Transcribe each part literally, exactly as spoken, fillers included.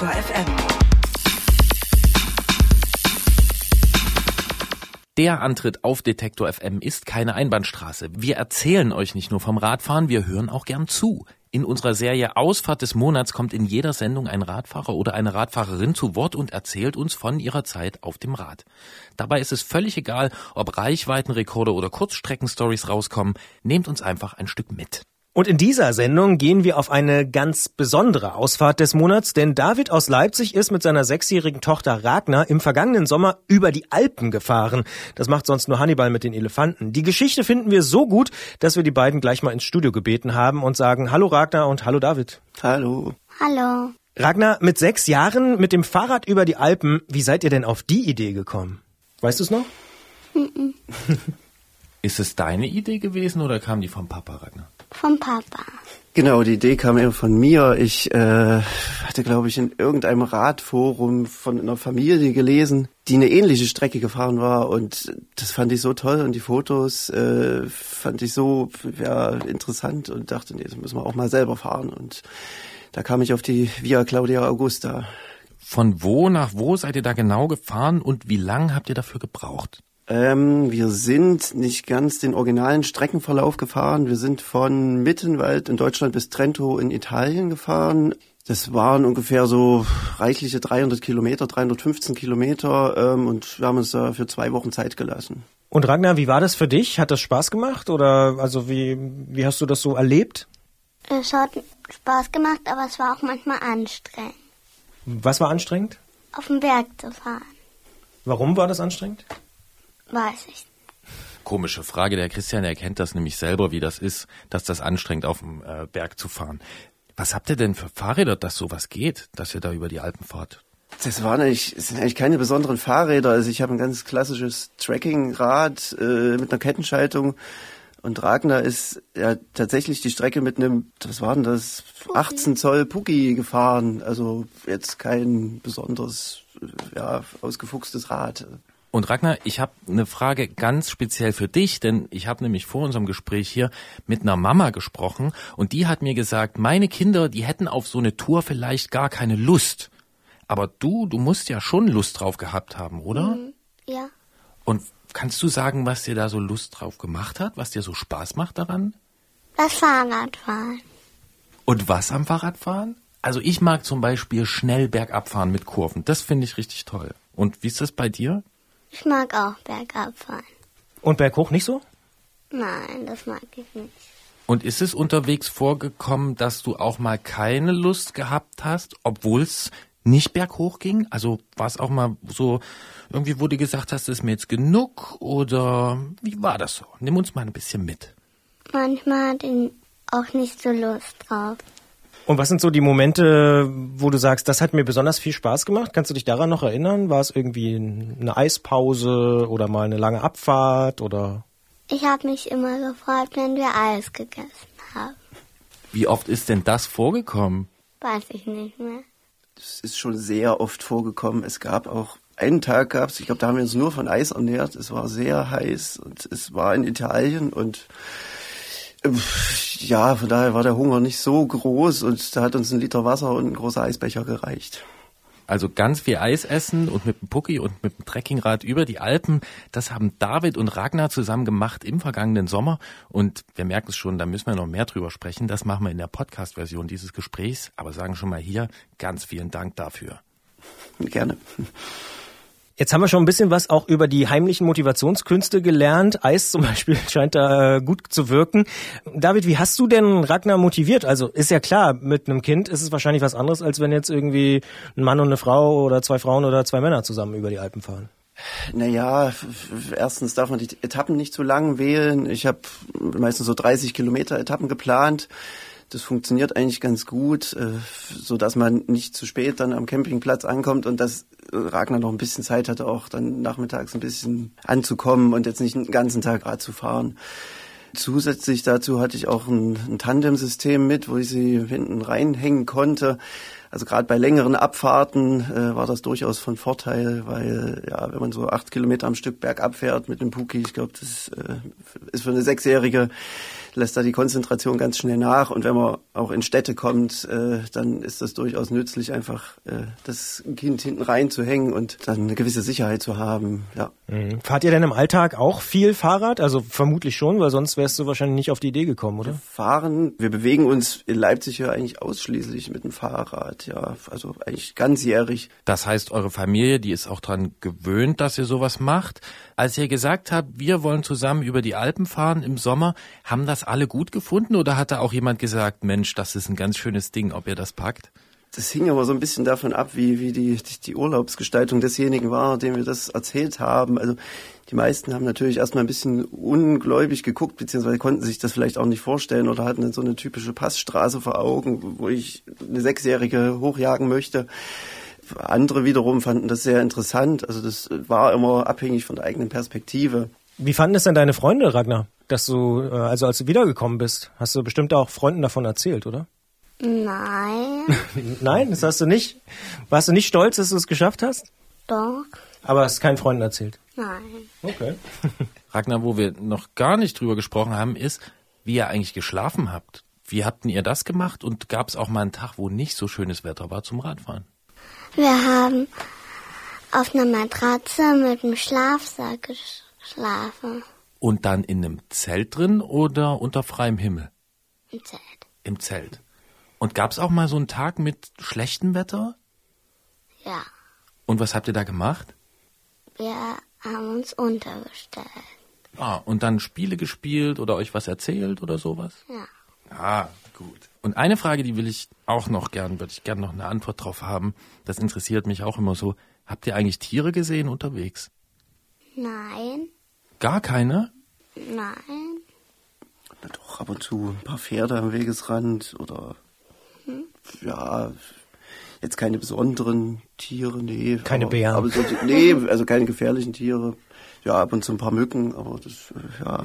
Detektor F M. Der Antritt auf Detektor F M ist keine Einbahnstraße. Wir erzählen euch nicht nur vom Radfahren, wir hören auch gern zu. In unserer Serie Ausfahrt des Monats kommt in jeder Sendung ein Radfahrer oder eine Radfahrerin zu Wort und erzählt uns von ihrer Zeit auf dem Rad. Dabei ist es völlig egal, ob Reichweitenrekorde oder Kurzstreckenstories rauskommen. Nehmt uns einfach ein Stück mit. Und in dieser Sendung gehen wir auf eine ganz besondere Ausfahrt des Monats, denn David aus Leipzig ist mit seiner sechsjährigen Tochter Ragnar im vergangenen Sommer über die Alpen gefahren. Das macht sonst nur Hannibal mit den Elefanten. Die Geschichte finden wir so gut, dass wir die beiden gleich mal ins Studio gebeten haben und sagen Hallo Ragnar und Hallo David. Hallo. Hallo. Ragnar, mit sechs Jahren mit dem Fahrrad über die Alpen, wie seid ihr denn auf die Idee gekommen? Weißt du es noch? Mhm. Ist es deine Idee gewesen oder kam die vom Papa, Ragnar? Vom Papa. Genau, die Idee kam eben von mir. Ich äh, hatte, glaube ich, in irgendeinem Radforum von einer Familie gelesen, die eine ähnliche Strecke gefahren war. Und das fand ich so toll. Und die Fotos äh, fand ich so ja, interessant und dachte, nee, das müssen wir auch mal selber fahren. Und da kam ich auf die Via Claudia Augusta. Von wo nach wo seid ihr da genau gefahren und wie lang habt ihr dafür gebraucht? Ähm, wir sind nicht ganz den originalen Streckenverlauf gefahren. Wir sind von Mittenwald in Deutschland bis Trento in Italien gefahren. Das waren ungefähr so reichliche dreihundert Kilometer, dreihundertfünfzehn Kilometer ähm, und wir haben uns da für zwei Wochen Zeit gelassen. Und Ragnar, wie war das für dich? Hat das Spaß gemacht oder also wie, wie hast du das so erlebt? Es hat Spaß gemacht, aber es war auch manchmal anstrengend. Was war anstrengend? Auf dem Berg zu fahren. Warum war das anstrengend? Weiß ich. Komische Frage, der Christian erkennt das nämlich selber, wie das ist, dass das anstrengend auf dem äh, Berg zu fahren. Was habt ihr denn für Fahrräder, dass sowas geht, dass ihr da über die Alpen fahrt? Das waren eigentlich, das sind eigentlich keine besonderen Fahrräder. Also ich habe ein ganz klassisches Trekkingrad äh, mit einer Kettenschaltung und Ragnar ist ja tatsächlich die Strecke mit einem, was war denn das, achtzehn Zoll Pucki gefahren. Also jetzt kein besonderes, ja, ausgefuchstes Rad. Und Ragnar, ich habe eine Frage ganz speziell für dich, denn ich habe nämlich vor unserem Gespräch hier mit einer Mama gesprochen und die hat mir gesagt, meine Kinder, die hätten auf so eine Tour vielleicht gar keine Lust. Aber du, du musst ja schon Lust drauf gehabt haben, oder? Mhm, ja. Und kannst du sagen, was dir da so Lust drauf gemacht hat, was dir so Spaß macht daran? Das Fahrradfahren. Und was am Fahrradfahren? Also ich mag zum Beispiel schnell bergab fahren mit Kurven, das finde ich richtig toll. Und wie ist das bei dir? Ich mag auch bergab fahren. Und berghoch nicht so? Nein, das mag ich nicht. Und ist es unterwegs vorgekommen, dass du auch mal keine Lust gehabt hast, obwohl es nicht berghoch ging? Also war es auch mal so, irgendwie wo du gesagt hast, das ist mir jetzt genug? Oder wie war das so? Nimm uns mal ein bisschen mit. Manchmal hatte ich auch nicht so Lust drauf. Und was sind so die Momente, wo du sagst, das hat mir besonders viel Spaß gemacht? Kannst du dich daran noch erinnern? War es irgendwie eine Eispause oder mal eine lange Abfahrt oder? Ich habe mich immer gefreut, wenn wir Eis gegessen haben. Wie oft ist denn das vorgekommen? Weiß ich nicht mehr. Das ist schon sehr oft vorgekommen. Es gab auch einen Tag gab's, ich glaube, da haben wir uns nur von Eis ernährt. Es war sehr heiß und es war in Italien und ja, von daher war der Hunger nicht so groß und da hat uns ein Liter Wasser und ein großer Eisbecher gereicht. Also ganz viel Eis essen und mit dem Pucki und mit dem Trekkingrad über die Alpen, das haben David und Ragnar zusammen gemacht im vergangenen Sommer. Und wir merken es schon, da müssen wir noch mehr drüber sprechen. Das machen wir in der Podcast-Version dieses Gesprächs. Aber sagen schon mal hier, ganz vielen Dank dafür. Gerne. Jetzt haben wir schon ein bisschen was auch über die heimlichen Motivationskünste gelernt. Eis zum Beispiel scheint da gut zu wirken. David, wie hast du denn Ragnar motiviert? Also ist ja klar, mit einem Kind ist es wahrscheinlich was anderes, als wenn jetzt irgendwie ein Mann und eine Frau oder zwei Frauen oder zwei Männer zusammen über die Alpen fahren. Naja, erstens darf man die Etappen nicht zu lang wählen. Ich habe meistens so dreißig Kilometer Etappen geplant. Das funktioniert eigentlich ganz gut, so dass man nicht zu spät dann am Campingplatz ankommt und dass Ragnar noch ein bisschen Zeit hatte, auch dann nachmittags ein bisschen anzukommen und jetzt nicht den ganzen Tag Rad zu fahren. Zusätzlich dazu hatte ich auch ein, ein Tandemsystem mit, wo ich sie hinten reinhängen konnte. Also gerade bei längeren Abfahrten äh, war das durchaus von Vorteil, weil ja, wenn man so acht Kilometer am Stück bergab fährt mit dem Pucki, ich glaube, das äh, ist für eine Sechsjährige lässt da die Konzentration ganz schnell nach. Und wenn man auch in Städte kommt, äh, dann ist das durchaus nützlich, einfach äh, das Kind hinten reinzuhängen und dann eine gewisse Sicherheit zu haben. Ja. Mhm. Fahrt ihr denn im Alltag auch viel Fahrrad? Also vermutlich schon, weil sonst wärst du wahrscheinlich nicht auf die Idee gekommen, oder? Wir fahren, wir bewegen uns in Leipzig ja eigentlich ausschließlich mit dem Fahrrad, ja, also eigentlich ganzjährig. Das heißt, eure Familie, die ist auch dran gewöhnt, dass ihr sowas macht. Als ihr gesagt habt, wir wollen zusammen über die Alpen fahren im Sommer, haben das alle gut gefunden oder hat da auch jemand gesagt, Mensch, das ist ein ganz schönes Ding, ob ihr das packt? Das hing aber so ein bisschen davon ab, wie, wie die, die Urlaubsgestaltung desjenigen war, dem wir das erzählt haben. Also die meisten haben natürlich erstmal ein bisschen ungläubig geguckt, beziehungsweise konnten sich das vielleicht auch nicht vorstellen oder hatten dann so eine typische Passstraße vor Augen, wo ich eine Sechsjährige hochjagen möchte. Andere wiederum fanden das sehr interessant. Also das war immer abhängig von der eigenen Perspektive. Wie fanden es denn deine Freunde, Ragnar, dass du, also als du wiedergekommen bist, hast du bestimmt auch Freunden davon erzählt, oder? Nein. Nein, das hast du nicht. Warst du nicht stolz, dass du es geschafft hast? Doch. Aber hast keinen Freunden erzählt? Nein. Okay. Ragnar, wo wir noch gar nicht drüber gesprochen haben, ist, wie ihr eigentlich geschlafen habt. Wie habt ihr das gemacht und gab es auch mal einen Tag, wo nicht so schönes Wetter war zum Radfahren? Wir haben auf einer Matratze mit einem Schlafsack geschlafen. Und dann in einem Zelt drin oder unter freiem Himmel? Im Zelt. Im Zelt. Und gab es auch mal so einen Tag mit schlechtem Wetter? Ja. Und was habt ihr da gemacht? Wir haben uns untergestellt. Ah, und dann Spiele gespielt oder euch was erzählt oder sowas? Ja. Ah, gut. Und eine Frage, die will ich auch noch gern, würde ich gern noch eine Antwort drauf haben. Das interessiert mich auch immer so. Habt ihr eigentlich Tiere gesehen unterwegs? Nein. Gar keine? Nein. Na doch, ab und zu ein paar Pferde am Wegesrand oder hm? ja, jetzt keine besonderen Tiere, nee. Keine aber, Bären. Aber so, nee, also keine gefährlichen Tiere. Ja, ab und zu ein paar Mücken, aber das, ja,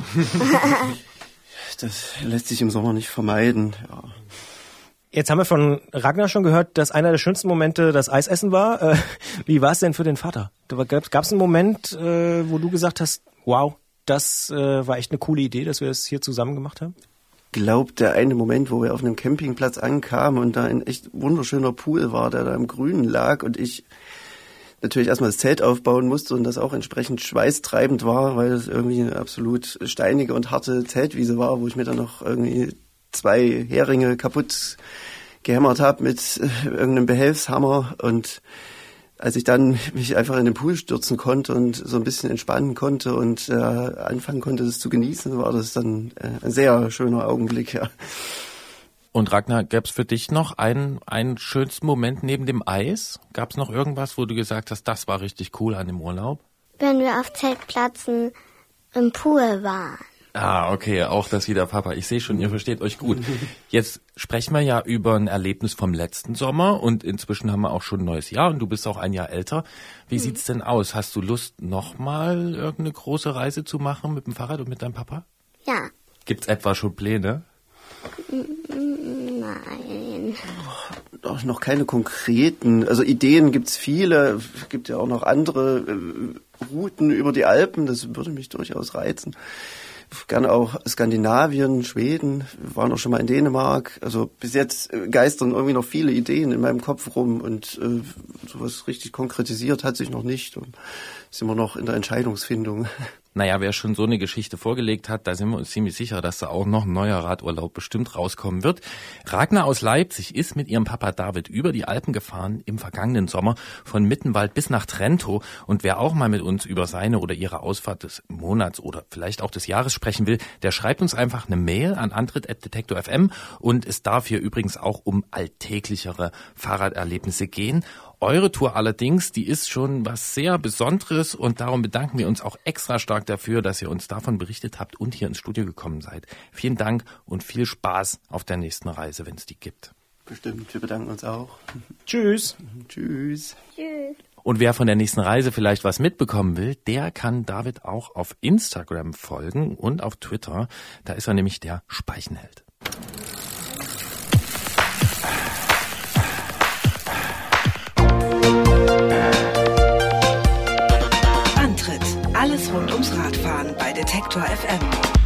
das lässt sich im Sommer nicht vermeiden, ja. Jetzt haben wir von Ragnar schon gehört, dass einer der schönsten Momente das Eisessen war. Äh, wie war es denn für den Vater? Gab es einen Moment, äh, wo du gesagt hast, wow, das äh, war echt eine coole Idee, dass wir das hier zusammen gemacht haben? Ich glaube, der eine Moment, wo wir auf einem Campingplatz ankamen und da ein echt wunderschöner Pool war, der da im Grünen lag und ich natürlich erstmal das Zelt aufbauen musste und das auch entsprechend schweißtreibend war, weil es irgendwie eine absolut steinige und harte Zeltwiese war, wo ich mir dann noch irgendwie zwei Heringe kaputt gehämmert habe mit äh, irgendeinem Behelfshammer und als ich dann mich einfach in den Pool stürzen konnte und so ein bisschen entspannen konnte und äh, anfangen konnte, das zu genießen, war das dann äh, ein sehr schöner Augenblick, ja. Und Ragnar, gäbe es für dich noch einen, einen schönsten Moment neben dem Eis? Gab es noch irgendwas, wo du gesagt hast, das war richtig cool an dem Urlaub? Wenn wir auf Zeltplätzen im Pool waren. Ah, okay, auch das wieder, Papa. Ich sehe schon, ihr versteht euch gut. Jetzt sprechen wir ja über ein Erlebnis vom letzten Sommer und inzwischen haben wir auch schon ein neues Jahr und du bist auch ein Jahr älter. Wie mhm. sieht's denn aus? Hast du Lust, nochmal irgendeine große Reise zu machen mit dem Fahrrad und mit deinem Papa? Ja. Gibt's etwa schon Pläne? Nein. Doch noch keine konkreten, also Ideen gibt's viele, es gibt ja auch noch andere äh, Routen über die Alpen, das würde mich durchaus reizen. Gerne auch Skandinavien, Schweden, wir waren auch schon mal in Dänemark. Also bis jetzt geistern irgendwie noch viele Ideen in meinem Kopf rum und äh, sowas richtig konkretisiert hat sich noch nicht und ist immer noch in der Entscheidungsfindung. Naja, wer schon so eine Geschichte vorgelegt hat, da sind wir uns ziemlich sicher, dass da auch noch ein neuer Radurlaub bestimmt rauskommen wird. Ragnar aus Leipzig ist mit ihrem Papa David über die Alpen gefahren im vergangenen Sommer von Mittenwald bis nach Trento. Und wer auch mal mit uns über seine oder ihre Ausfahrt des Monats oder vielleicht auch des Jahres sprechen will, der schreibt uns einfach eine Mail an antritt at detektor punkt f m und es darf hier übrigens auch um alltäglichere Fahrraderlebnisse gehen. Eure Tour allerdings, die ist schon was sehr Besonderes und darum bedanken wir uns auch extra stark dafür, dass ihr uns davon berichtet habt und hier ins Studio gekommen seid. Vielen Dank und viel Spaß auf der nächsten Reise, wenn es die gibt. Bestimmt, wir bedanken uns auch. Tschüss. Tschüss. Tschüss. Und wer von der nächsten Reise vielleicht was mitbekommen will, der kann David auch auf Instagram folgen und auf Twitter. Da ist er nämlich der Speichenheld. Alles rund ums Radfahren bei Detektor F M.